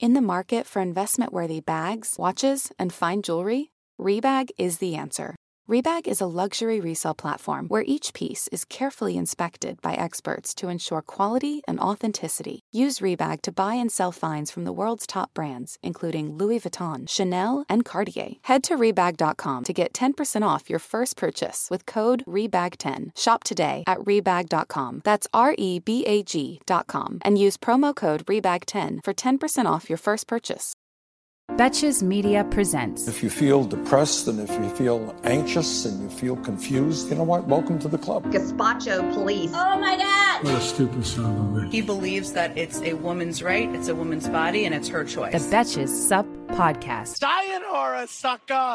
In the market for investment-worthy bags, watches, and fine jewelry, Rebag is the answer. Rebag is a luxury resale platform where each piece is carefully inspected by experts to ensure quality and authenticity. Use Rebag to buy and sell finds from the world's top brands, including Louis Vuitton, Chanel, and Cartier. Head to Rebag.com to get 10% off your first purchase with code REBAG10. Shop today at Rebag.com. That's REBAG.com. And use promo code REBAG10 for 10% off your first purchase. Betches Media presents. If you feel depressed and if you feel anxious and you feel confused, you know what? Welcome to the club. Gazpacho police. Oh my God! What a stupid son of a bitch. He believes that it's a woman's right, it's a woman's body, and it's her choice. The Betches Sup Podcast. Sayonara, sucker!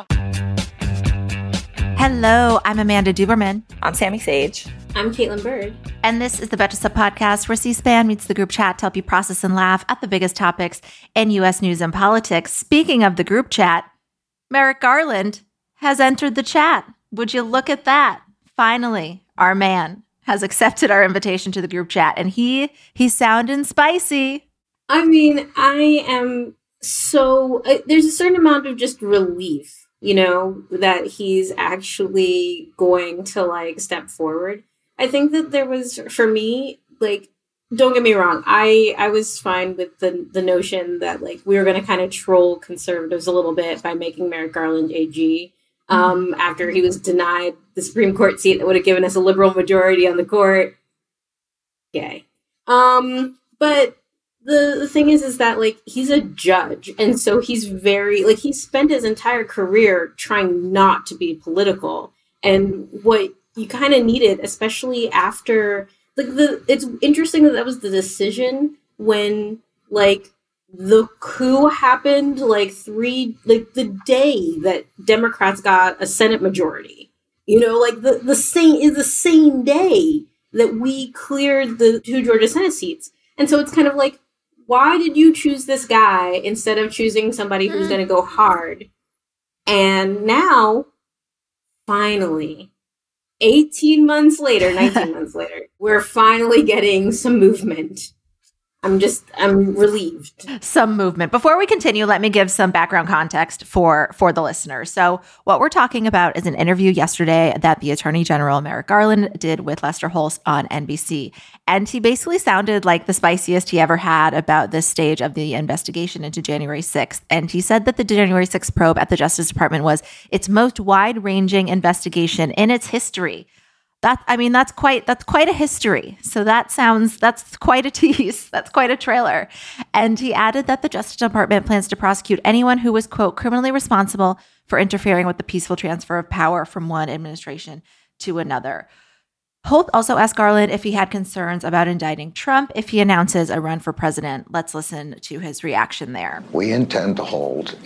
Hello, I'm Amanda Duberman. I'm Sammy Sage. I'm Caitlin Bird. And this is the Betches Sup Podcast, where C-SPAN meets the group chat to help you process and laugh at the biggest topics in U.S. news and politics. Speaking of the group chat, Merrick Garland has entered the chat. Would you look at that? Finally, our man has accepted our invitation to the group chat, and he's sounding spicy. I mean, I am so... there's a certain amount of just relief, you know, that he's actually going to, like, step forward. I think that there was, for me, like, don't get me wrong, I was fine with the notion that, like, we were going to kind of troll conservatives a little bit by making Merrick Garland AG after he was denied the Supreme Court seat that would have given us a liberal majority on the court. Yay. But the thing is that, like, he's a judge, and so he's very, like, he spent his entire career trying not to be political, and what you kind of needed, especially after, like, it's interesting that was the decision when, like, the coup happened, like, the day that Democrats got a Senate majority, you know, like, the same day that we cleared the 2 Georgia Senate seats. And so it's kind of like, why did you choose this guy instead of choosing somebody who's going to go hard? And now, finally, 19 months later, we're finally getting some movement. I'm relieved. Some movement. Before we continue, let me give some background context for the listeners. So what we're talking about is an interview yesterday that the Attorney General Merrick Garland did with Lester Holt on NBC. And he basically sounded like the spiciest he ever had about this stage of the investigation into January 6th. And he said that the January 6th probe at the Justice Department was its most wide-ranging investigation in its history. That's quite a history. So that's quite a tease. That's quite a trailer. And he added that the Justice Department plans to prosecute anyone who was, quote, criminally responsible for interfering with the peaceful transfer of power from one administration to another. Holt also asked Garland if he had concerns about indicting Trump if he announces a run for president. Let's listen to his reaction there. We intend to hold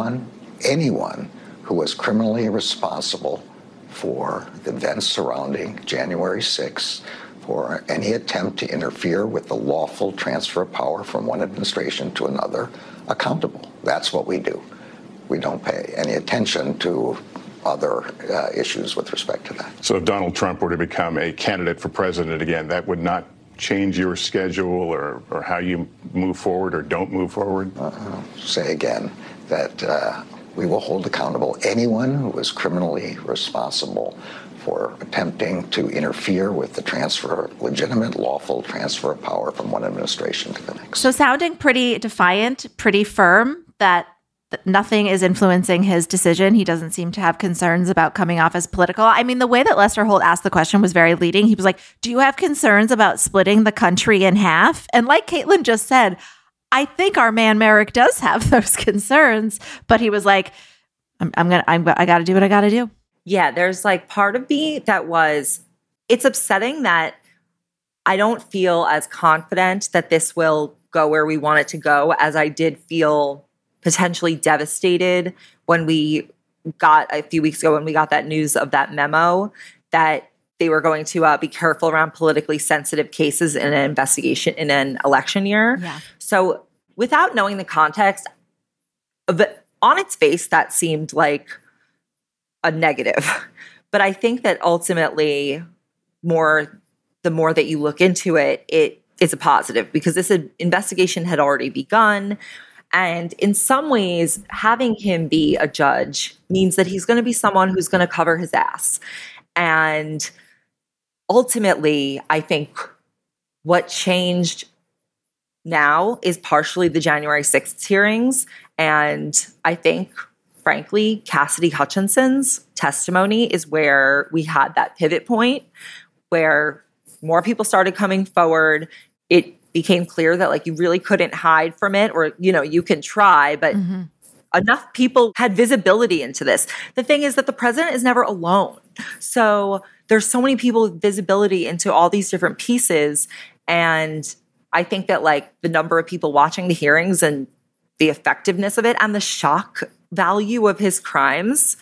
anyone who was criminally responsible for the events surrounding January 6th, for any attempt to interfere with the lawful transfer of power from one administration to another, accountable. That's what we do. We don't pay any attention to other issues with respect to that. So if Donald Trump were to become a candidate for president again, that would not change your schedule or how you move forward or don't move forward? Say again that we will hold accountable anyone who was criminally responsible for attempting to interfere with the legitimate, lawful transfer of power from one administration to the next. So sounding pretty defiant, pretty firm that nothing is influencing his decision. He doesn't seem to have concerns about coming off as political. I mean, the way that Lester Holt asked the question was very leading. He was like, do you have concerns about splitting the country in half? And like Caitlin just said, I think our man Merrick does have those concerns, but he was like, I got to do what I got to do. Yeah, there's like part of me it's upsetting that I don't feel as confident that this will go where we want it to go as I did feel potentially devastated when we got a few weeks ago when we got that news of that memo that they were going to be careful around politically sensitive cases in an investigation in an election year. Yeah. So without knowing the context, on its face, that seemed like a negative. But I think that ultimately, the more that you look into it, it is a positive because this investigation had already begun. And in some ways, having him be a judge means that he's going to be someone who's going to cover his ass. And ultimately, I think what changed now is partially the January 6th hearings. And I think, frankly, Cassidy Hutchinson's testimony is where we had that pivot point where more people started coming forward. It became clear that like you really couldn't hide from it, or, you know, you can try, but enough people had visibility into this. The thing is that the president is never alone. So there's so many people with visibility into all these different pieces. And I think that like the number of people watching the hearings and the effectiveness of it and the shock value of his crimes,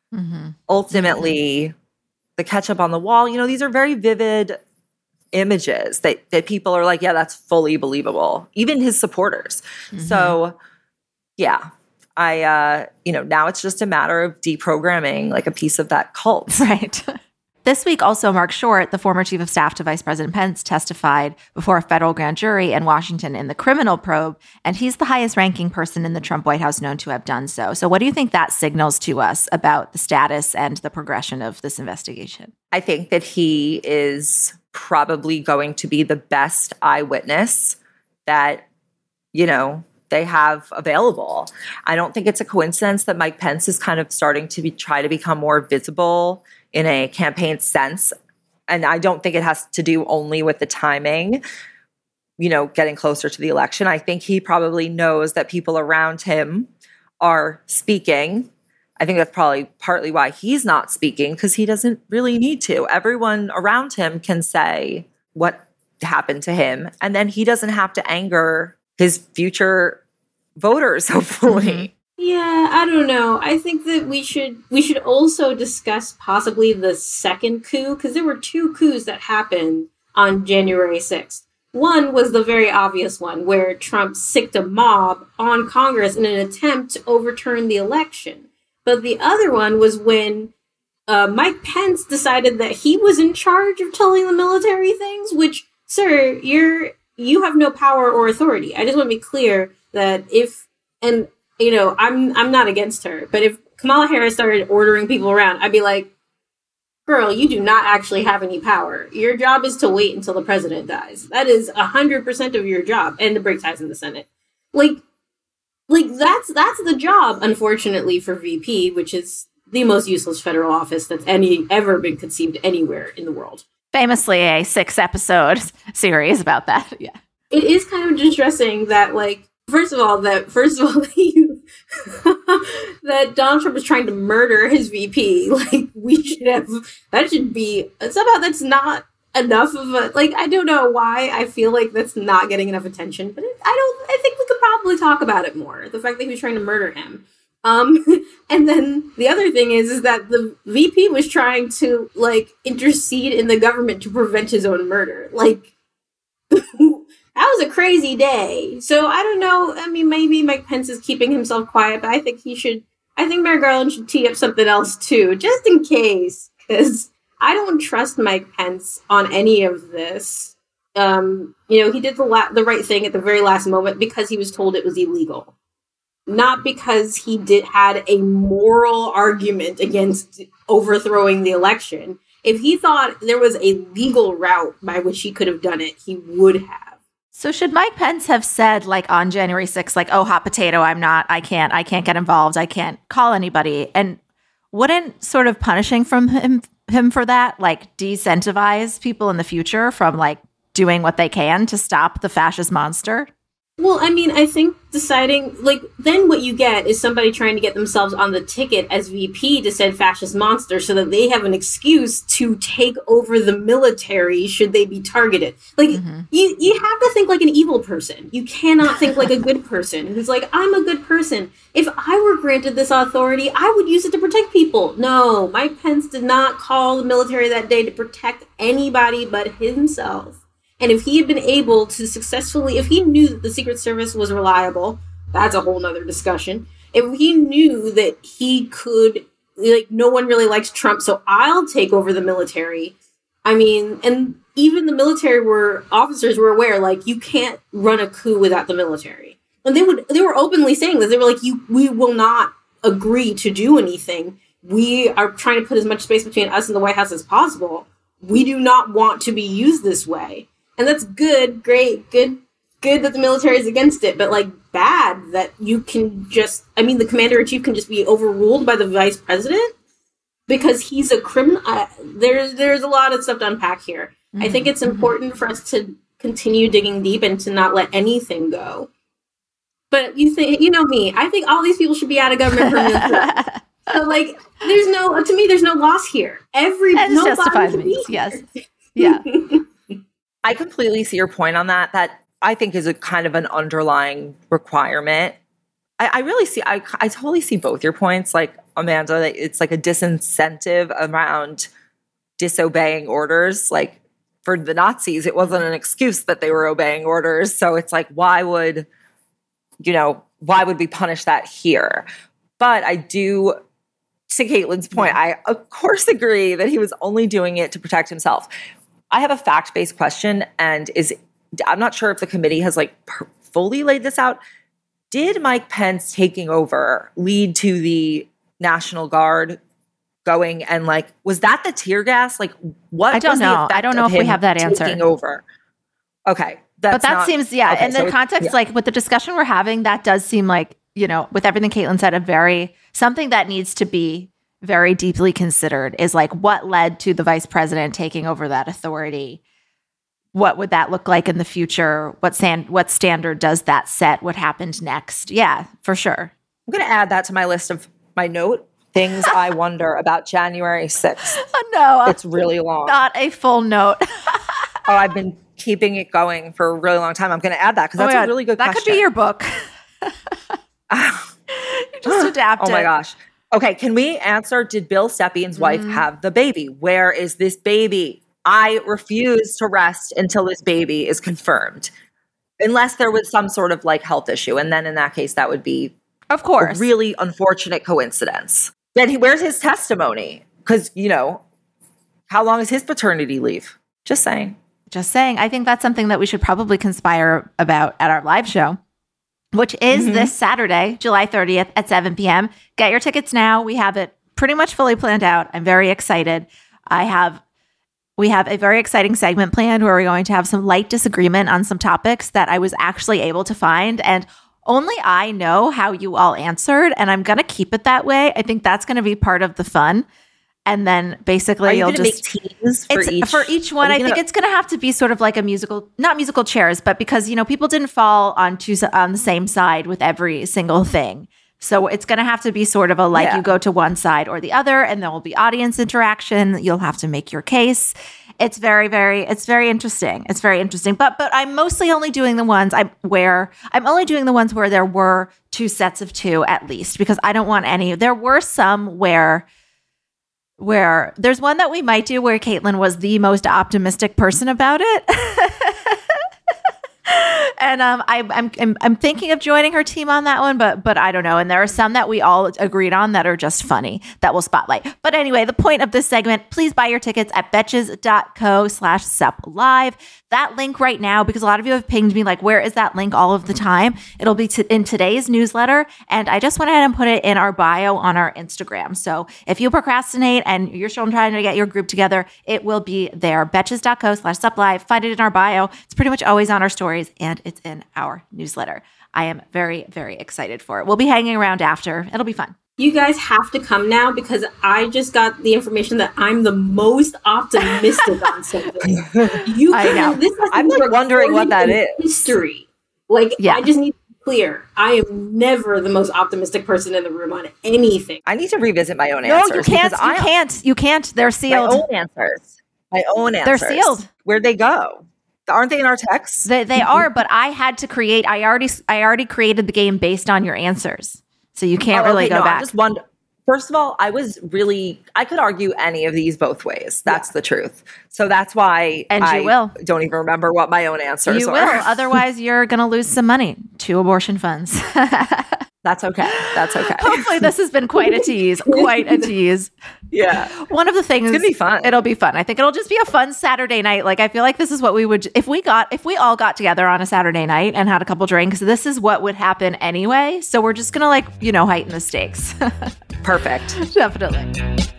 ultimately the ketchup on the wall, you know, these are very vivid images that people are like, yeah, that's fully believable. Even his supporters. So yeah, now it's just a matter of deprogramming like a piece of that cult. Right. This week, also, Mark Short, the former chief of staff to Vice President Pence, testified before a federal grand jury in Washington in the criminal probe, and he's the highest-ranking person in the Trump White House known to have done so. So what do you think that signals to us about the status and the progression of this investigation? I think that he is probably going to be the best eyewitness that, you know, they have available. I don't think it's a coincidence that Mike Pence is kind of starting to try to become more visible in a campaign sense. And I don't think it has to do only with the timing, you know, getting closer to the election. I think he probably knows that people around him are speaking. I think that's probably partly why he's not speaking, because he doesn't really need to. Everyone around him can say what happened to him, and then he doesn't have to anger his future voters, hopefully. Yeah, I don't know. I think that we should also discuss possibly the second coup, because there were two coups that happened on January 6th. One was the very obvious one where Trump sicked a mob on Congress in an attempt to overturn the election. But the other one was when Mike Pence decided that he was in charge of telling the military things, which, sir, you have no power or authority. I just want to be clear that you know, I'm not against her, but if Kamala Harris started ordering people around, I'd be like, girl, you do not actually have any power. Your job is to wait until the president dies. That is 100% of your job, and to break ties in the Senate. Like that's the job, unfortunately, for VP, which is the most useless federal office that's ever been conceived anywhere in the world. Famously, a 6-episode series about that. Yeah, it is kind of distressing that, like, First of all, that Donald Trump is trying to murder his VP. Like, that should be, somehow that's not enough of a, like, I don't know why I feel like that's not getting enough attention, but I think we could probably talk about it more. The fact that he was trying to murder him. And then the other thing is that the VP was trying to, like, intercede in the government to prevent his own murder. Like, that was a crazy day. So I don't know. I mean, maybe Mike Pence is keeping himself quiet, but I think Merrick Garland should tee up something else too, just in case, because I don't trust Mike Pence on any of this. You know, he did the right thing at the very last moment because he was told it was illegal, not because he had a moral argument against overthrowing the election. If he thought there was a legal route by which he could have done it, he would have. So should Mike Pence have said, like, on January 6th, like, oh, hot potato, I can't get involved, I can't call anybody, and wouldn't sort of punishing from him for that, like, de-incentivize people in the future from, like, doing what they can to stop the fascist monster? Well, I mean, I think deciding, like, then what you get is somebody trying to get themselves on the ticket as VP to said fascist monster so that they have an excuse to take over the military should they be targeted. Like, you have to think like an evil person. You cannot think like a good person who's like, I'm a good person. If I were granted this authority, I would use it to protect people. No, Mike Pence did not call the military that day to protect anybody but himself. And if he had been able to successfully, if he knew that the Secret Service was reliable, that's a whole nother discussion. If he knew that he could, like, no one really likes Trump, so I'll take over the military. I mean, and even the military officers were aware, like, you can't run a coup without the military. And they were openly saying this. They were like, we will not agree to do anything. We are trying to put as much space between us and the White House as possible. We do not want to be used this way. And that's good, great, good that the military is against it, but like bad that you can just, the commander-in-chief can just be overruled by the vice president because he's a criminal. There's a lot of stuff to unpack here. I think it's important for us to continue digging deep and to not let anything go. But you know me, I think all these people should be out of government permanently. So like, there's no loss here. That's justified means, yes. Yeah. I completely see your point on that. That I think is a kind of an underlying requirement. I totally see both your points. Like, Amanda, it's like a disincentive around disobeying orders. Like, for the Nazis, it wasn't an excuse that they were obeying orders. So it's like, why would we punish that here? But I do, to Caitlin's point, I of course agree that he was only doing it to protect himself. I have a fact-based question, and I'm not sure if the committee has fully laid this out. Did Mike Pence taking over lead to the National Guard going and was that the tear gas? What? I don't know. I don't know if we have that answer. Taking over. Okay. But that seems, okay, in the context, with the discussion we're having, that does seem like, with everything Caitlin said, something that needs to be very deeply considered is what led to the vice president taking over that authority. What would that look like in the future? What standard does that set? What happened next? Yeah, for sure. I'm going to add that to my list of my note. Things I wonder about January 6th. Oh, no. It's really long. Not a full note. I've been keeping it going for a really long time. I'm going to add that because that's a really good question. That could be your book. You just adapt it. Oh, my gosh. Okay, can we answer, did Bill Stepien's wife have the baby? Where is this baby? I refuse to rest until this baby is confirmed. Unless there was some sort of health issue. And then in that case, that would be, of course, a really unfortunate coincidence. Then where's his testimony? Because, how long is his paternity leave? Just saying. I think that's something that we should probably conspire about at our live show, which is this Saturday, July 30th at 7 p.m. Get your tickets now. We have it pretty much fully planned out. I'm very excited. We have a very exciting segment planned where we're going to have some light disagreement on some topics that I was actually able to find. And only I know how you all answered, and I'm going to keep it that way. I think that's going to be part of the fun. And then basically you'll just make teams for each one. I think it's going to have to be sort of like a musical, not musical chairs, but because, people didn't fall on the same side with every single thing. So it's going to have to be sort of you go to one side or the other, and there will be audience interaction. You'll have to make your case. It's very, very interesting. It's very interesting. But I'm mostly only doing the ones where there were two sets of two at least, because I don't want any. There were some where there's one that we might do where Caitlin was the most optimistic person about it. And I'm thinking of joining her team on that one, but I don't know. And there are some that we all agreed on that are just funny that we'll spotlight. But anyway, the point of this segment, please buy your tickets at betches.co/suplive. That link right now, because a lot of you have pinged me where is that link all of the time? It'll be in today's newsletter. And I just went ahead and put it in our bio on our Instagram. So if you procrastinate and you're still trying to get your group together, it will be there. Betches.co/suplive. Find it in our bio. It's pretty much always on our stories, and it's in our newsletter. I am very, very excited for it. We'll be hanging around after. It'll be fun. You guys have to come now because I just got the information that I'm the most optimistic on something. I know. I'm wondering what that is. History. I just need to be clear. I am never the most optimistic person in the room on anything. I need to revisit my own answers. No, you can't. They're sealed. My own answers. They're sealed. Where'd they go? Aren't they in our texts? They are, but I had to create. I already created the game based on your answers, so you can't go back. Just one. First of all, I could argue any of these both ways. That's the truth. So that's why I don't even remember what my own answers are. You will. Otherwise, you're going to lose some money to abortion funds. That's okay. That's okay. Hopefully this has been quite a tease. Quite a tease. Yeah. One of the things, it's gonna be fun. It'll be fun. I think it'll just be a fun Saturday night. Like, I feel like this is what we would, if we all got together on a Saturday night and had a couple drinks, this is what would happen anyway. So we're just gonna heighten the stakes. Perfect. Definitely.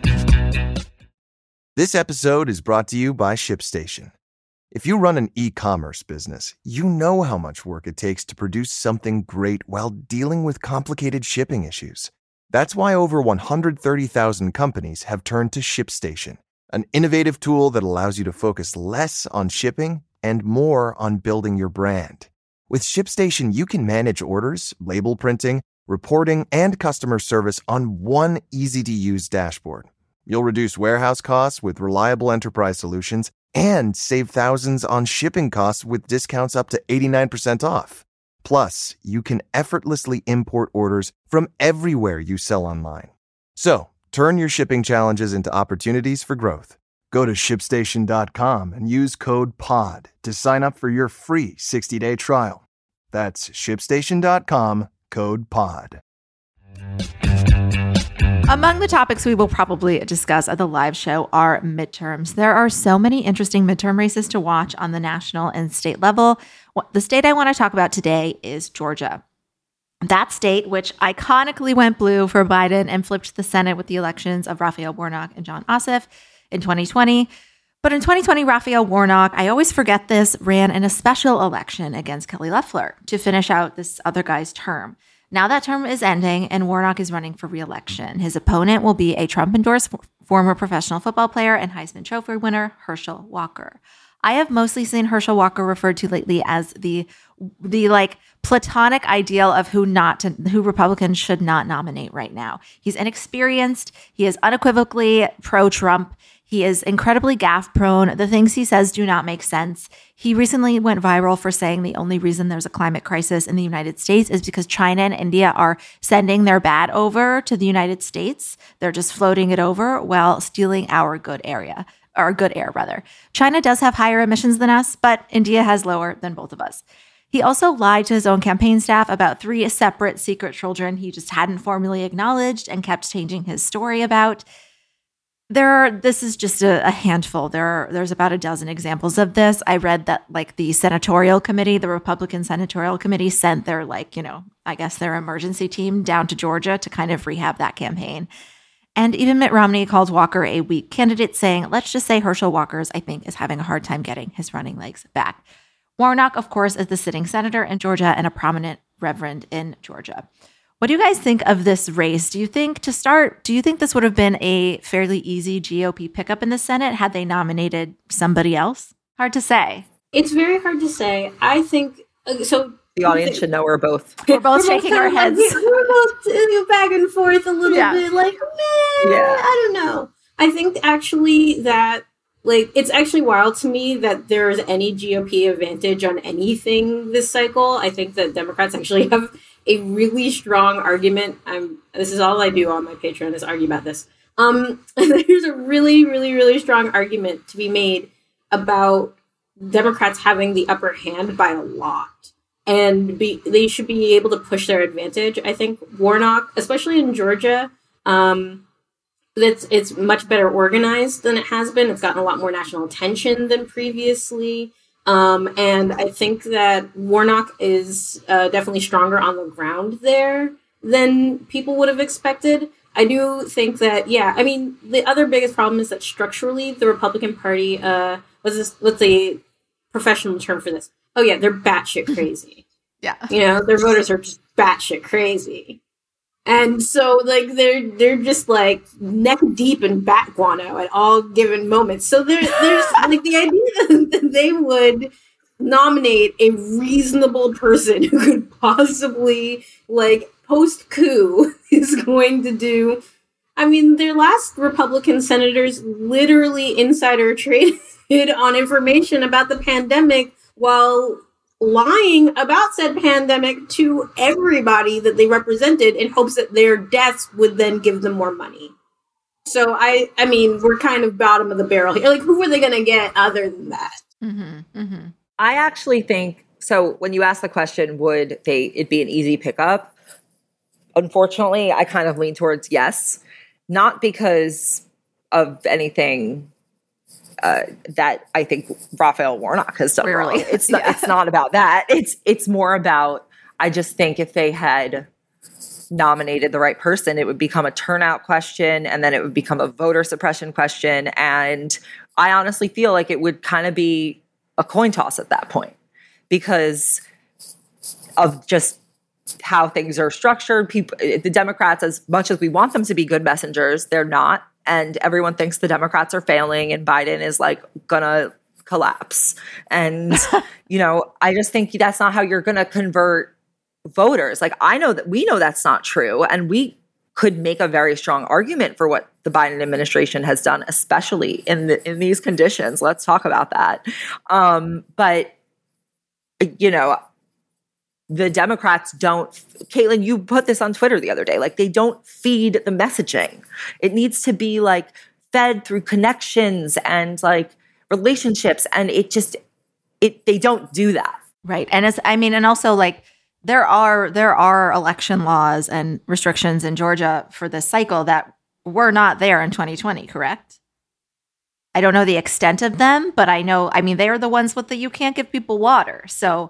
This episode is brought to you by ShipStation. If you run an e-commerce business, you know how much work it takes to produce something great while dealing with complicated shipping issues. That's why over 130,000 companies have turned to ShipStation, an innovative tool that allows you to focus less on shipping and more on building your brand. With ShipStation, you can manage orders, label printing, reporting, and customer service on one easy-to-use dashboard. You'll reduce warehouse costs with reliable enterprise solutions and save thousands on shipping costs with discounts up to 89% off. Plus, you can effortlessly import orders from everywhere you sell online. So, turn your shipping challenges into opportunities for growth. Go to ShipStation.com and use code POD to sign up for your free 60-day trial. That's ShipStation.com, code POD. Among the topics we will probably discuss at the live show are midterms. There are so many interesting midterm races to watch on the national and state level. The state I want to talk about today is Georgia. That state, which iconically went blue for Biden and flipped the Senate with the elections of Raphael Warnock and Jon Ossoff in 2020. But in 2020, Raphael Warnock, I always forget this, ran in a special election against Kelly Loeffler to finish out this other guy's term. Now that term is ending and Warnock is running for re-election. His opponent will be a Trump-endorsed former professional football player and Heisman Trophy winner, Herschel Walker. I have mostly seen Herschel Walker referred to lately as the platonic ideal of who Republicans should not nominate right now. He's inexperienced. He is unequivocally pro-Trump. He is incredibly gaffe prone. The things he says do not make sense. He recently went viral for saying the only reason there's a climate crisis in the United States is because China and India are sending their bad over to the United States. They're just floating it over while stealing our good air. China does have higher emissions than us, but India has lower than both of us. He also lied to his own campaign staff about 3 separate secret children he just hadn't formally acknowledged and kept changing his story about. This is just a handful. There's about a dozen examples of this. I read that the Republican Senatorial Committee sent their their emergency team down to Georgia to kind of rehab that campaign. And even Mitt Romney called Walker a weak candidate, saying, let's just say Herschel Walker, I think, is having a hard time getting his running legs back. Warnock, of course, is the sitting senator in Georgia and a prominent reverend in Georgia. What do you guys think of this race? Do you think this would have been a fairly easy GOP pickup in the Senate had they nominated somebody else? Hard to say. It's very hard to say. I think so. The audience should know we're both shaking our heads. We're both back and forth a little bit, I don't know. I think actually that it's actually wild to me that there's any GOP advantage on anything this cycle. I think that Democrats actually have a really strong argument. This is all I do on my Patreon is argue about this. There's a really, really, really strong argument to be made about Democrats having the upper hand by a lot. And they should be able to push their advantage. I think Warnock, especially in Georgia, it's much better organized than it has been. It's gotten a lot more national attention than previously. And I think that Warnock is definitely stronger on the ground there than people would have expected. I do think that, the other biggest problem is that structurally the Republican Party, what's a professional term for this? Oh yeah, they're batshit crazy. Yeah. Their voters are just batshit crazy. And so they're just neck deep in bat guano at all given moments. So there's the idea that they would nominate a reasonable person who could possibly post coup is going to do. Their last Republican senators literally insider traded on information about the pandemic while lying about said pandemic to everybody that they represented in hopes that their deaths would then give them more money. So we're kind of bottom of the barrel here. Who are they going to get other than that? Mm-hmm, mm-hmm. I actually think, so when you ask the question, would it be an easy pickup? unfortunately, I kind of lean towards yes, not because of anything that I think Raphael Warnock has done wrong. It's not, it's not about that. It's more about, I just think if they had nominated the right person, it would become a turnout question, and then it would become a voter suppression question. And I honestly feel like it would kind of be a coin toss at that point because of just how things are structured. People, the Democrats, as much as we want them to be good messengers, they're not. And everyone thinks the Democrats are failing and Biden is like gonna collapse. And, you know, I just think that's not how you're gonna convert voters. Like, I know that we know that's not true. And we could make a very strong argument for what the Biden administration has done, especially in these conditions. Let's talk about that. But, you know, the Democrats don't, Caitlin, you put this on Twitter the other day, like they don't feed the messaging. It needs to be like fed through connections and like relationships. And they don't do that. Right. And and also like there are election laws and restrictions in Georgia for this cycle that were not there in 2020, correct? I don't know the extent of them, but they are the ones with you can't give people water. So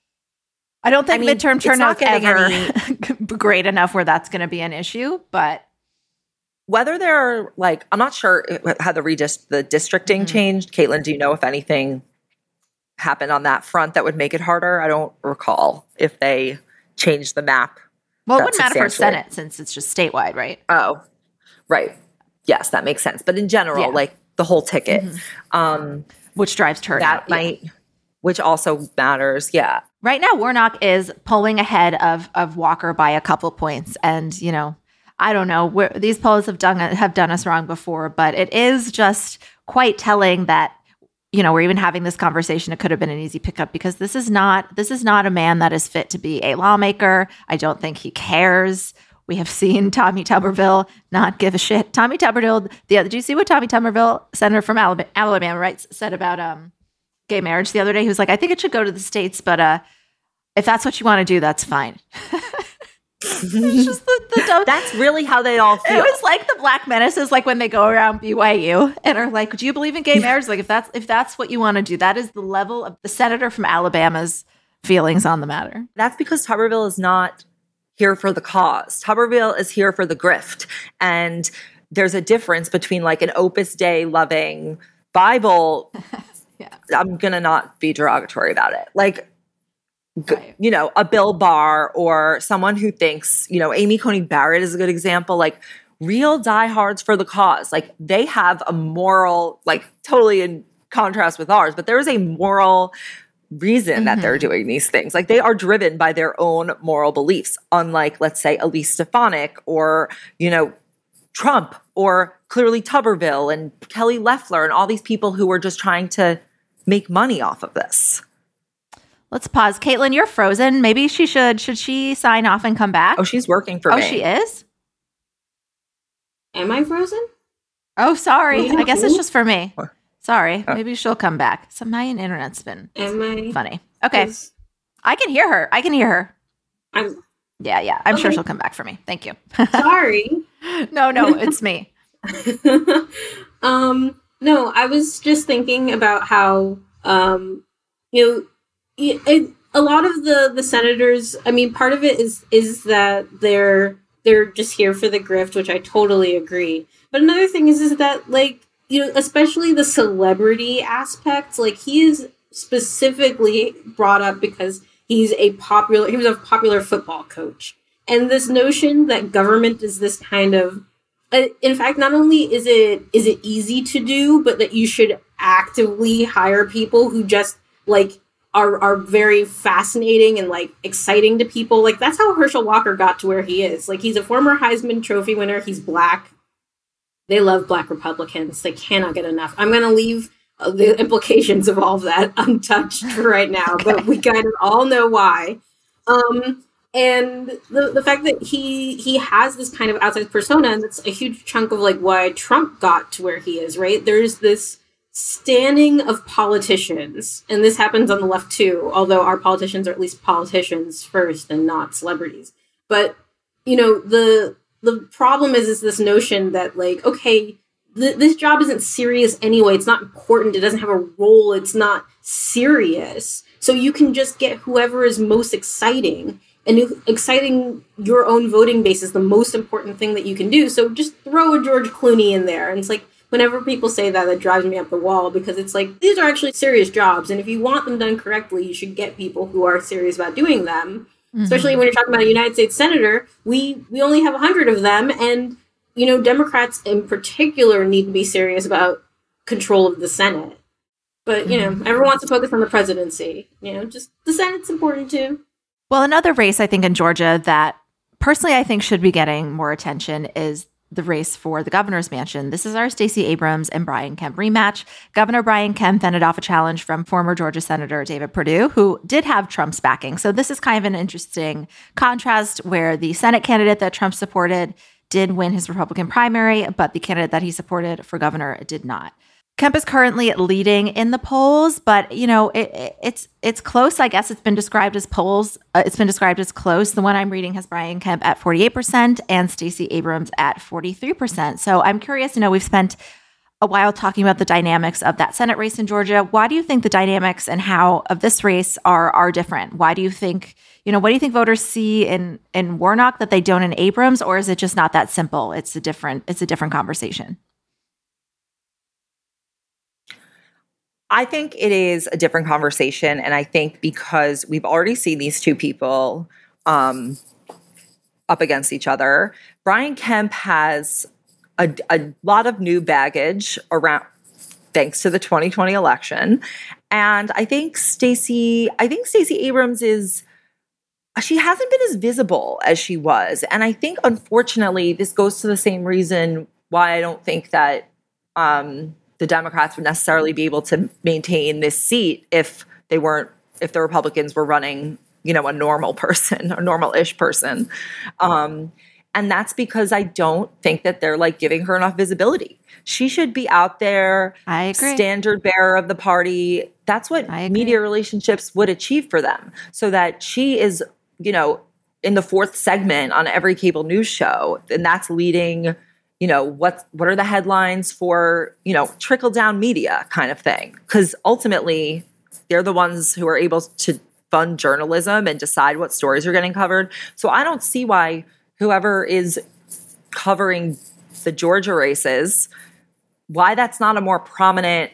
I don't think midterm turnout's ever great enough where that's going to be an issue, but whether they're like, I'm not sure how the districting changed. Caitlin, do you know if anything happened on that front that would make it harder? I don't recall if they changed the map. Well, it wouldn't matter for Senate since it's just statewide, right? Oh, right. Yes, that makes sense. But in general, like the whole ticket, which drives turnout, which also matters. Yeah. Right now, Warnock is pulling ahead of Walker by a couple points. And, you know, I don't know, these polls have done us wrong before, but it is just quite telling that, you know, we're even having this conversation. It could have been an easy pickup because this is not a man that is fit to be a lawmaker. I don't think he cares. We have seen Tommy Tuberville not give a shit. Tommy Tuberville, did you see what Tommy Tuberville, senator from Alabama, right, said about gay marriage the other day? He was like, I think it should go to the states, but if that's what you want to do, that's fine. It's just the that's really how they all feel. It was like the Black Menaces, like when they go around BYU and are like, do you believe in gay marriage? Like, if that's what you want to do, that is the level of the senator from Alabama's feelings on the matter. That's because Tuberville is not here for the cause. Tuberville is here for the grift. And there's a difference between like an Opus Dei loving Bible. I'm going to not be derogatory about it. Like, you know, a Bill Barr or someone who thinks, you know, Amy Coney Barrett is a good example, like real diehards for the cause. Like they have a moral, like totally in contrast with ours, but there is a moral reason that they're doing these things. Like they are driven by their own moral beliefs, unlike, let's say, Elise Stefanik or, you know, Trump or clearly Tuberville and Kelly Loeffler and all these people who were just trying to make money off of this. Let's pause. Caitlin, you're frozen. Maybe she should she sign off and come back? Oh, she's working for me. Oh, she is? Am I frozen? Oh, sorry. I guess it's just for me. Sorry. Maybe she'll come back. So my internet's been funny. Okay. I can hear her. Yeah. I'm sure she'll come back for me. Thank you. Sorry. No, it's me. No, I was just thinking about how, you know, a lot of the senators, I mean, part of it is that they're just here for the grift, which I totally agree. But another thing is that, like, you know, especially the celebrity aspect, like he is specifically brought up because he was a popular football coach. And this notion that government is this kind of, in fact, not only is it easy to do, but that you should actively hire people who just like are very fascinating and like exciting to people. Like that's how Herschel Walker got to where he is. Like he's a former Heisman Trophy winner. He's Black. They love Black Republicans. They cannot get enough. I'm going to leave the implications of all of that untouched right now, but we kind of all know why. And the fact that he has this kind of outside persona, and that's a huge chunk of like why Trump got to where he is, right? There's this standing of politicians, and this happens on the left too, although our politicians are at least politicians first and not celebrities. But the problem is this notion that like, okay, this job isn't serious anyway. It's not important. It doesn't have a role. It's not serious. So you can just get whoever is most exciting, and exciting your own voting base is the most important thing that you can do. So just throw a George Clooney in there. And it's like, whenever people say that, that drives me up the wall, because it's like, these are actually serious jobs. And if you want them done correctly, you should get people who are serious about doing them. Mm-hmm. Especially when you're talking about a United States senator, we only have 100 of them. And, Democrats in particular need to be serious about control of the Senate. But, everyone wants to focus on the presidency. Just the Senate's important too. Well, another race I think in Georgia that personally I think should be getting more attention is the race for the governor's mansion. This is our Stacey Abrams and Brian Kemp rematch. Governor Brian Kemp fended off a challenge from former Georgia Senator David Perdue, who did have Trump's backing. So this is kind of an interesting contrast where the Senate candidate that Trump supported did win his Republican primary, but the candidate that he supported for governor did not. Kemp is currently leading in the polls, but it's close. I guess it's been described as polls. It's been described as close. The one I'm reading has Brian Kemp at 48% and Stacey Abrams at 43%. So I'm curious. We've spent a while talking about the dynamics of that Senate race in Georgia. Why do you think the dynamics and how of this race are different? Why do you think what do you think voters see in Warnock that they don't in Abrams, or is it just not that simple? It's a different conversation. I think it is a different conversation. And I think because we've already seen these two people up against each other, Brian Kemp has a lot of new baggage around thanks to the 2020 election. And I think Stacey Abrams she hasn't been as visible as she was. And I think, unfortunately, this goes to the same reason why I don't think that the Democrats would necessarily be able to maintain this seat if the Republicans were running, a normal person, a normal-ish person. And that's because I don't think that they're giving her enough visibility. She should be out there, I agree, standard bearer of the party. That's what media relationships would achieve for them, so that she is, in the fourth segment on every cable news show, and that's leading what are the headlines for, trickle down media kind of thing. Because ultimately, they're the ones who are able to fund journalism and decide what stories are getting covered. So I don't see why whoever is covering the Georgia races, why that's not a more prominent,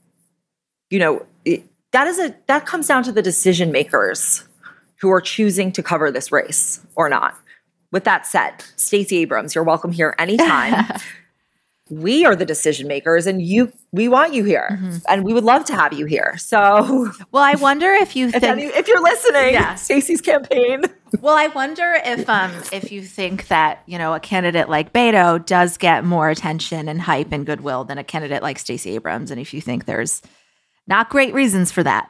that comes down to the decision makers who are choosing to cover this race or not. With that said, Stacey Abrams, you're welcome here anytime. We are the decision makers, and we want you here, and we would love to have you here. So, well, I wonder if you think if you're listening, Stacey's campaign. Well, I wonder if you think that a candidate like Beto does get more attention and hype and goodwill than a candidate like Stacey Abrams, and if you think there's not great reasons for that.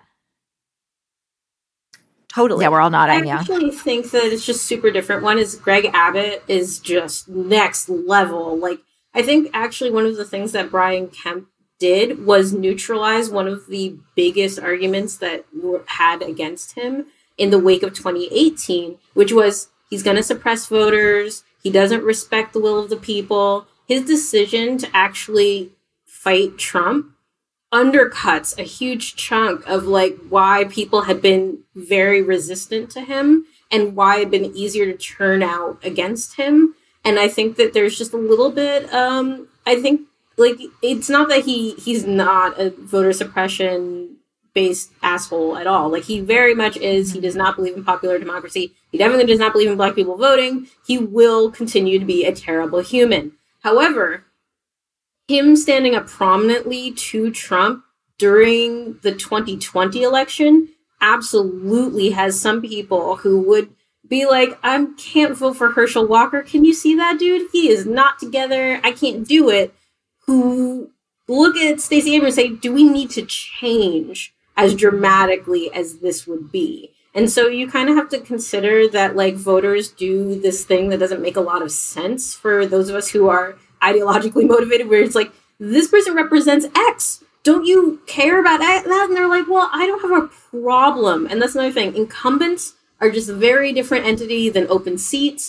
Totally. Yeah, we're all nodding. I actually think that it's just super different. One is Greg Abbott is just next level. I think actually one of the things that Brian Kemp did was neutralize one of the biggest arguments that were had against him in the wake of 2018, which was he's going to suppress voters. He doesn't respect the will of the people. His decision to actually fight Trump undercuts a huge chunk of why people had been very resistant to him and why it had been easier to turn out against him. And I think that there's just a little bit, I think it's not that he's not a voter suppression based asshole at all. He very much is. He does not believe in popular democracy. He definitely does not believe in Black people voting. He will continue to be a terrible human. However, him standing up prominently to Trump during the 2020 election absolutely has some people who would be like, I can't vote for Herschel Walker. Can you see that dude? He is not together. I can't do it. Who look at Stacey Abrams and say, do we need to change as dramatically as this would be? And so you kind of have to consider that voters do this thing that doesn't make a lot of sense for those of us who are ideologically motivated, where it's this person represents X. Don't you care about that? And they're like, well, I don't have a problem. And that's another thing. Incumbents are just a very different entity than open seats.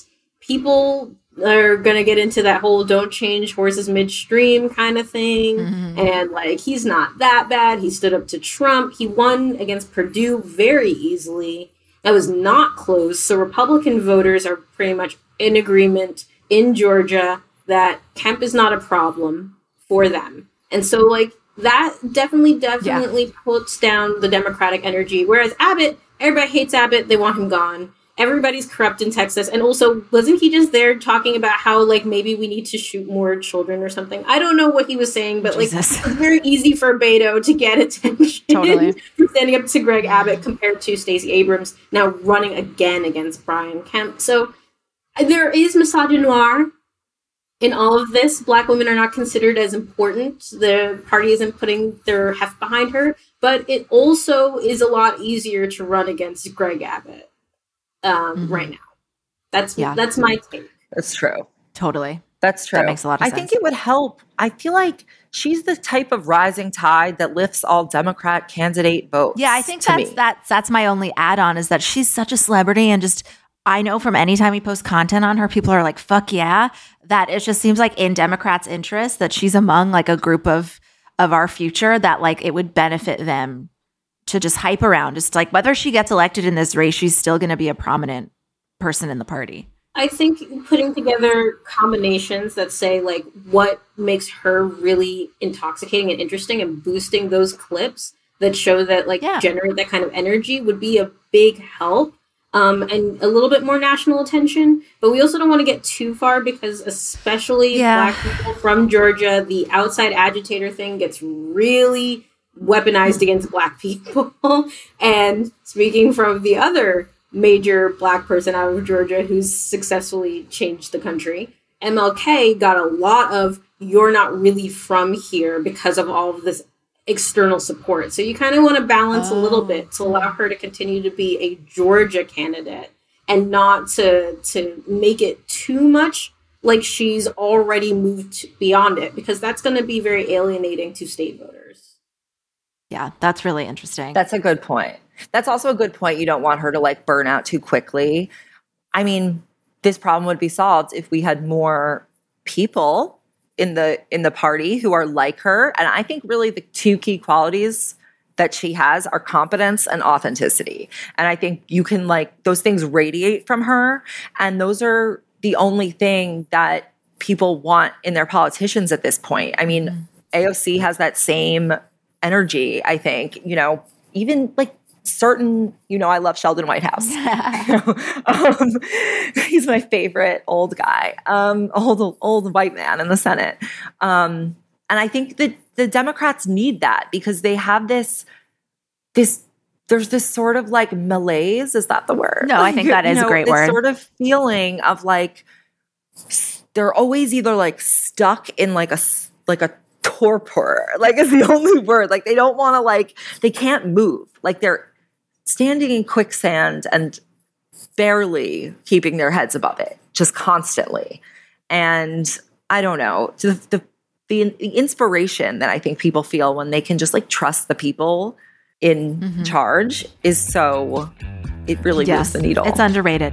people are going to get into that whole don't change horses midstream kind of thing. And like, he's not that bad. He stood up to Trump. He won against Purdue very easily. That was not close. So Republican voters are pretty much in agreement in Georgia that Kemp is not a problem for them. And so like that definitely puts down the Democratic energy. Whereas Abbott, everybody hates Abbott. They want him gone. Everybody's corrupt in Texas. And also, wasn't he just there talking about how, like, maybe we need to shoot more children or something? I don't know what he was saying, but, like, it's very easy for Beto to get attention for standing up to Greg Abbott compared to Stacey Abrams now running again against Brian Kemp. So there is misogynoir in all of this. Black women are not considered as important. The party isn't putting their heft behind her. But it also is a lot easier to run against Greg Abbott. Right now. That's my take. That's true. Totally. That's true. That makes a lot of sense. I think it would help. I feel like she's the type of rising tide that lifts all Democrat candidate votes. Yeah, I think that's my only add-on is that she's such a celebrity, and just I know from any time we post content on her, people are like, fuck yeah. That it just seems like in Democrats' interest that she's among like a group of our future that like it would benefit them to just hype around. Just like whether she gets elected in this race, she's still going to be a prominent person in the party. I think putting together combinations that say like what makes her really intoxicating and interesting and boosting those clips that show that like generate that kind of energy would be a big help. And a little bit more national attention. But we also don't want to get too far because especially Black people from Georgia, the outside agitator thing gets really weaponized against Black people. And speaking from the other major Black person out of Georgia who's successfully changed the country, MLK got a lot of "you're not really from here" because of all of this external support. So you kind of want to balance a little bit to allow her to continue to be a Georgia candidate and not to make it too much like she's already moved beyond it, because that's going to be very alienating to state voters. Yeah, that's really interesting. That's a good point. That's also a good point. You don't want her to like burn out too quickly. I mean, this problem would be solved if we had more people in the party who are like her. And I think really the two key qualities that she has are competence and authenticity. And I think you can like those things radiate from her. And those are the only thing that people want in their politicians at this point. I mean, AOC has that same energy, I think, you know, even like certain, you know, I love Sheldon Whitehouse. He's my favorite old guy, old white man in the Senate. And I think that the Democrats need that because they have there's this sort of like malaise. Is that the word? No, I think that is a great word. Sort of feeling of like, they're always either like stuck in like a torpor, like is the only word. Like they don't want to like, they can't move. Like they're standing in quicksand and barely keeping their heads above it, just constantly. And I don't know, the inspiration that I think people feel when they can just like trust the people in charge is so, it really moves the needle. It's underrated.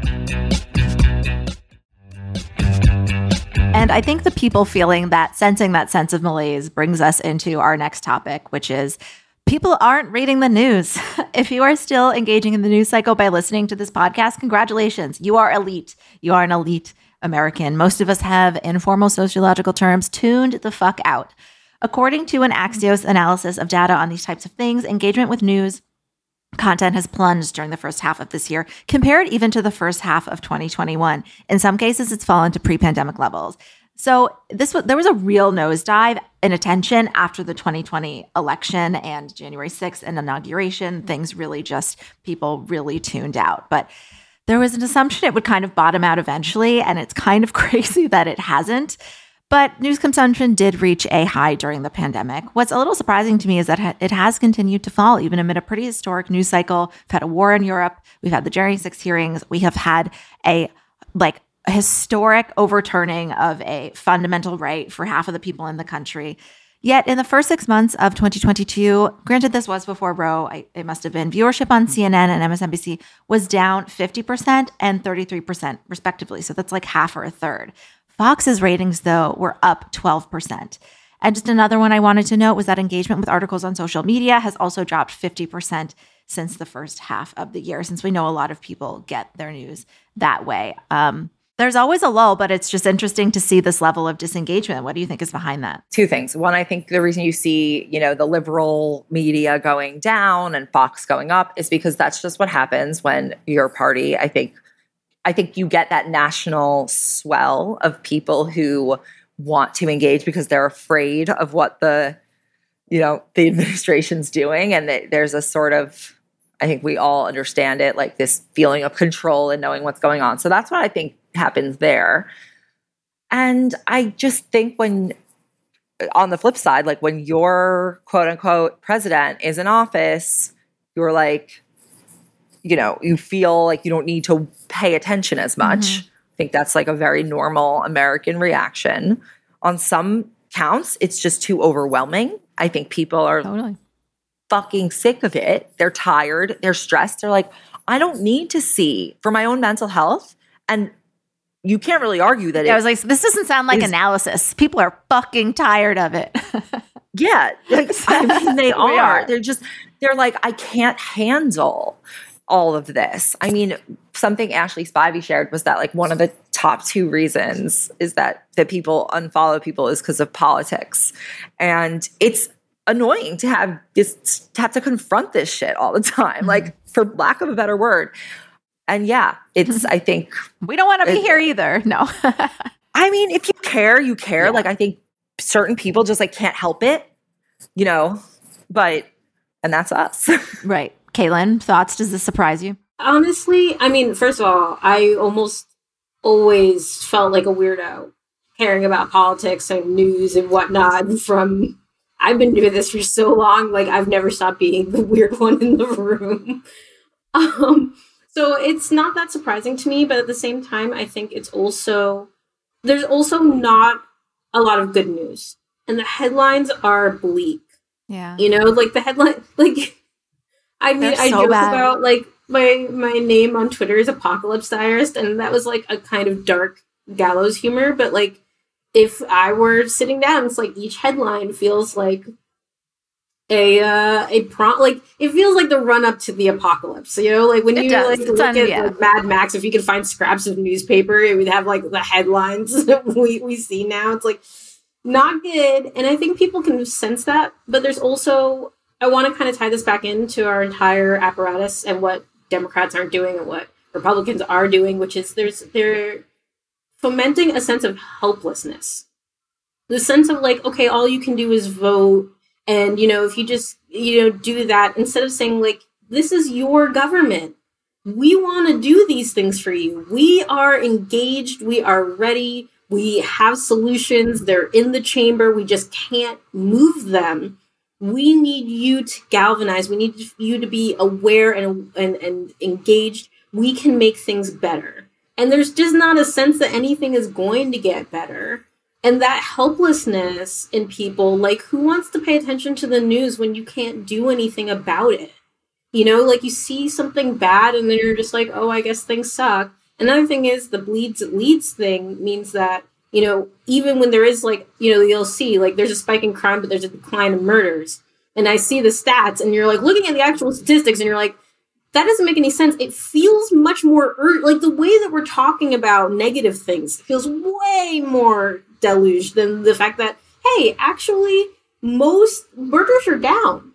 And I think the people feeling that, sensing that sense of malaise brings us into our next topic, which is people aren't reading the news. If you are still engaging in the news cycle by listening to this podcast, congratulations. You are elite. You are an elite American. Most of us have, in formal sociological terms, tuned the fuck out. According to an Axios analysis of data on these types of things, engagement with news content has plunged during the first half of this year, compared even to the first half of 2021. In some cases, it's fallen to pre-pandemic levels. So there was a real nosedive in attention after the 2020 election and January 6th and inauguration. Things really just, people really tuned out. But there was an assumption it would kind of bottom out eventually, and it's kind of crazy that it hasn't. But news consumption did reach a high during the pandemic. What's a little surprising to me is that it has continued to fall, even amid a pretty historic news cycle. We've had a war in Europe. We've had the January 6th hearings. We have had a historic overturning of a fundamental right for half of the people in the country. Yet in the first 6 months of 2022, granted this was before Roe, it must have been, viewership on CNN and MSNBC was down 50% and 33% respectively. So that's like half or a third. Fox's ratings, though, were up 12%. And just another one I wanted to note was that engagement with articles on social media has also dropped 50% since the first half of the year, since we know a lot of people get their news that way. There's always a lull, but it's just interesting to see this level of disengagement. What do you think is behind that? Two things. One, I think the reason you see, the liberal media going down and Fox going up is because that's just what happens when your party, I think you get that national swell of people who want to engage because they're afraid of what the administration's doing. And there's a sort of, I think we all understand it, like this feeling of control and knowing what's going on. So that's what I think happens there. And I just think on the flip side, like when your quote unquote president is in office, you're like, you feel like you don't need to pay attention as much. Mm-hmm. I think that's like a very normal American reaction. On some counts, it's just too overwhelming. I think people are fucking sick of it. They're tired. They're stressed. They're like, I don't need to see for my own mental health. And you can't really argue that. I was like, this doesn't sound like analysis. People are fucking tired of it. Yeah. They are. They're like, I can't handle all of this. I mean, something Ashley Spivey shared was that like one of the top 2 reasons is that people unfollow people is because of politics. And it's annoying to have to confront this shit all the time, like for lack of a better word. And yeah, I think we don't want to be here either. No. I mean, if you care, you care. Yeah. Like I think certain people just like can't help it, and that's us. Right. Caitlin, thoughts? Does this surprise you? Honestly, I mean, first of all, I almost always felt like a weirdo caring about politics and news and whatnot I've been doing this for so long, like I've never stopped being the weird one in the room. So it's not that surprising to me, but at the same time, I think there's also not a lot of good news. And the headlines are bleak. Yeah. Like the headline, like, I mean, I joke about like my name on Twitter is Apocalypse Diarist, and that was like a kind of dark gallows humor, but like if I were sitting down, it's like each headline feels like a prompt, like it feels like the run up to the apocalypse. Like when you like look at like Mad Max, if you could find scraps of newspaper, it would have like the headlines that we see now. It's like not good, and I think people can sense that. But there's also, I want to kind of tie this back into our entire apparatus and what Democrats aren't doing and what Republicans are doing, which is they're fomenting a sense of helplessness. The sense of like, okay, all you can do is vote. And, if you just, do that, instead of saying like, this is your government, we want to do these things for you. We are engaged. We are ready. We have solutions. They're in the chamber. We just can't move them. We need you to galvanize. We need you to be aware and engaged. We can make things better. And there's just not a sense that anything is going to get better. And that helplessness in people, like, who wants to pay attention to the news when you can't do anything about it? Like you see something bad and then you're just like, oh, I guess things suck. Another thing is the bleeds leads thing means that, even when there is like, you'll see like there's a spike in crime, but there's a decline in murders. And I see the stats and you're like looking at the actual statistics and you're like, that doesn't make any sense. It feels much more like the way that we're talking about negative things feels way more deluged than the fact that, hey, actually most murders are down.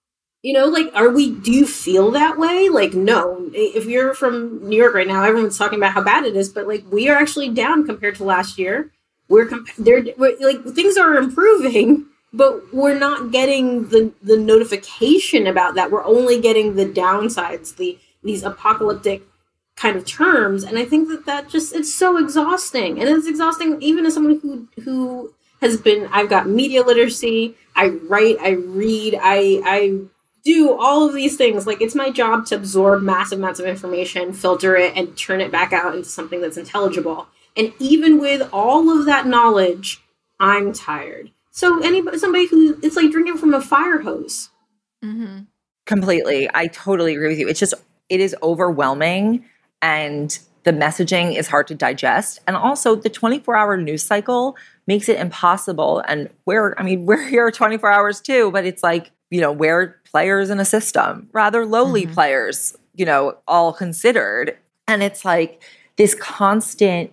Like, do you feel that way? Like, no. If you're from New York right now, everyone's talking about how bad it is, but like we are actually down compared to last year. We're like things are improving, but we're not getting the notification about that. We're only getting the downsides, these apocalyptic kind of terms. And I think that it's so exhausting. And it's exhausting even as someone who has been, I've got media literacy, I write, I read, I do all of these things. Like, it's my job to absorb massive amounts of information, filter it, and turn it back out into something that's intelligible. And even with all of that knowledge, I'm tired. So somebody who, it's like drinking from a fire hose. Mm-hmm. Completely. I totally agree with you. It is overwhelming, and the messaging is hard to digest. And also the 24-hour news cycle makes it impossible. And we're here 24 hours too, but it's like, we're players in a system, rather lowly players, all considered. And it's like this constant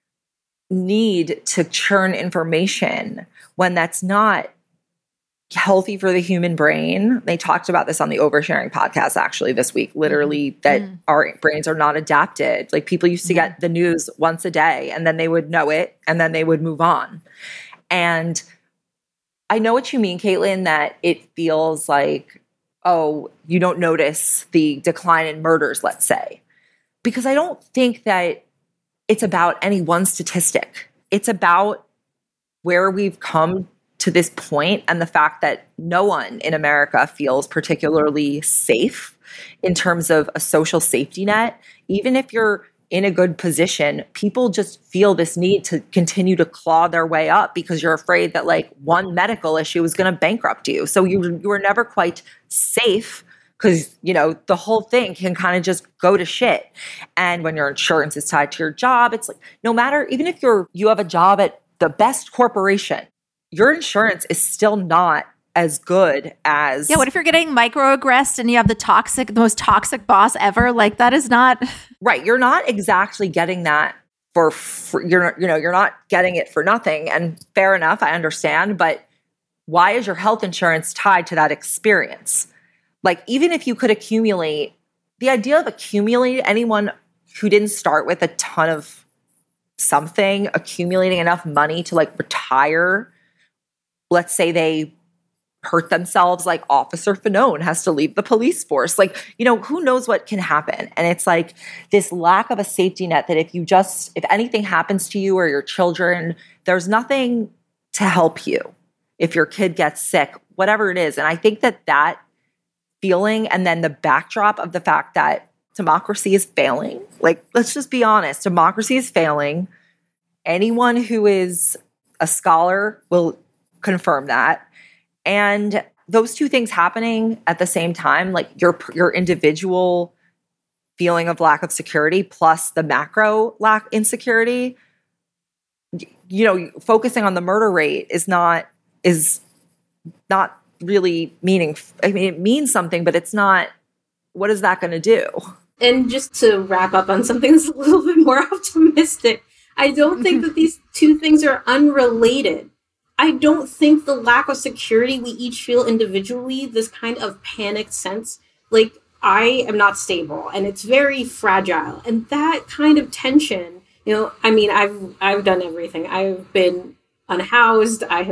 need to churn information when that's not healthy for the human brain. They talked about this on the Oversharing podcast actually this week, literally, that our brains are not adapted. Like, people used to get the news once a day and then they would know it and then they would move on. And I know what you mean, Caitlin, that it feels like, oh, you don't notice the decline in murders, let's say, because I don't think that it's about any one statistic. It's about where we've come to this point and the fact that no one in America feels particularly safe in terms of a social safety net. Even if you're in a good position, people just feel this need to continue to claw their way up because you're afraid that like one medical issue is going to bankrupt you. So you were never quite safe because, the whole thing can kind of just go to shit. And when your insurance is tied to your job, it's like, no matter, even if you have a job at the best corporation, your insurance is still not as good as... Yeah, what if you're getting microaggressed and you have the most toxic boss ever? Like, that is not... Right. You're not exactly getting that for free. You're not getting it for nothing. And fair enough, I understand. But why is your health insurance tied to that experience? Like, even if you could accumulate... The idea of accumulating, anyone who didn't start with a ton of something, accumulating enough money to like retire... Let's say they hurt themselves, like Officer Fanone has to leave the police force. Like, who knows what can happen? And it's like this lack of a safety net that if anything happens to you or your children, there's nothing to help you. If your kid gets sick, whatever it is. And I think that feeling, and then the backdrop of the fact that democracy is failing, like, let's just be honest, democracy is failing. Anyone who is a scholar will confirm that. And those two things happening at the same time, like your individual feeling of lack of security plus the macro lack insecurity, focusing on the murder rate is not really meaningful. I mean, it means something, but it's not, what is that going to do? And just to wrap up on something that's a little bit more optimistic, I don't think that these two things are unrelated. I don't think the lack of security we each feel individually, this kind of panicked sense, like, I am not stable and it's very fragile. And that kind of tension, I've done everything. I've been unhoused. I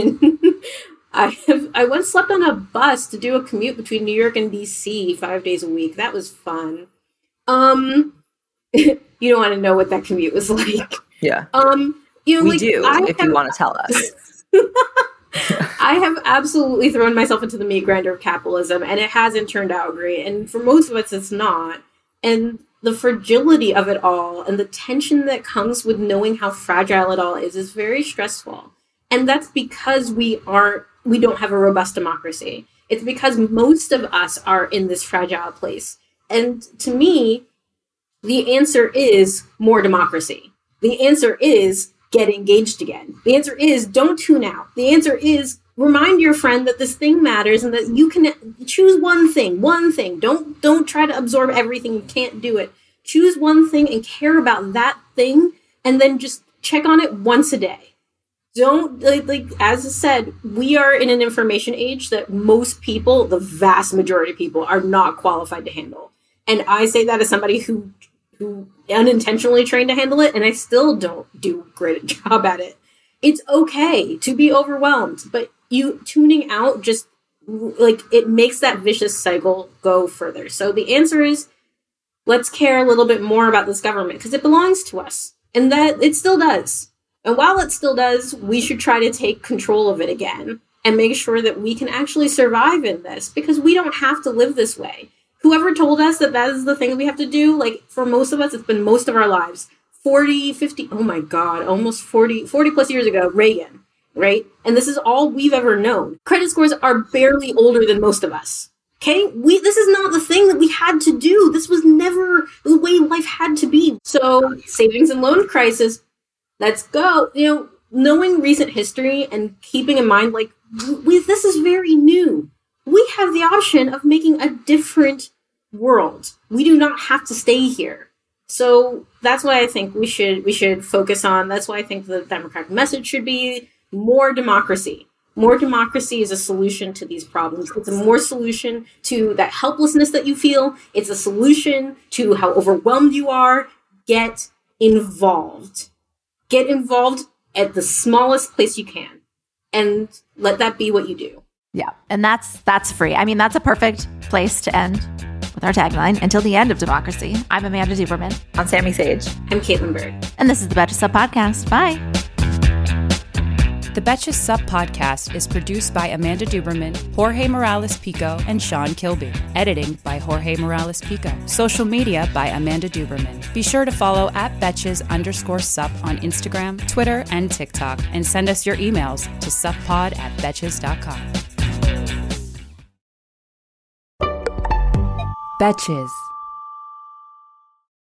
once slept on a bus to do a commute between New York and DC 5 days a week. That was fun. You don't want to know what that commute was like. Yeah. You want to tell us. I have absolutely thrown myself into the meat grinder of capitalism, and it hasn't turned out great. And for most of us, it's not. And the fragility of it all and the tension that comes with knowing how fragile it all is very stressful. And that's because we don't have a robust democracy. It's because most of us are in this fragile place. And to me, the answer is more democracy. The answer is get engaged again. The answer is don't tune out. The answer is remind your friend that this thing matters and that you can choose one thing. Don't try to absorb everything. You can't do it. Choose one thing and care about that thing, and then just check on it once a day. Don't, like as I said, we are in an information age that most people, the vast majority of people, are not qualified to handle. And I say that as somebody who unintentionally trained to handle it, and I still don't do a great job at it. It's okay to be overwhelmed, but you tuning out just like it makes that vicious cycle go further. So the answer is let's care a little bit more about this government because it belongs to us, and that it still does. And while it still does, we should try to take control of it again and make sure that we can actually survive in this because we don't have to live this way. Whoever told us that is the thing we have to do, like for most of us, it's been most of our lives. 40, 50, oh my God, almost 40 plus years ago, Reagan. right? And this is all we've ever known. Credit scores are barely older than most of us. Okay? This is not the thing that we had to do. This was never the way life had to be. So, savings and loan crisis, let's go. Knowing recent history and keeping in mind, like, this is very new. We have the option of making a different world. We do not have to stay here. So that's why I think we should focus on. That's why I think the Democratic message should be more democracy. More democracy is a solution to these problems. It's a more solution to that helplessness that you feel. It's a solution to how overwhelmed you are. Get involved. Get involved at the smallest place you can. And let that be what you do. Yeah. And that's free. I mean, that's a perfect place to end with our tagline, until the end of democracy. I'm Amanda Duberman. I'm Sammy Sage. I'm Caitlin Bird. And this is the Betches Sup Podcast. Bye. The Betches Sup Podcast is produced by Amanda Duberman, Jorge Morales-Pico, and Sean Kilby. Editing by Jorge Morales-Pico. Social media by Amanda Duberman. Be sure to follow @Betches_Sup on Instagram, Twitter, and TikTok, and send us your emails to suppod@betches.com. Betches.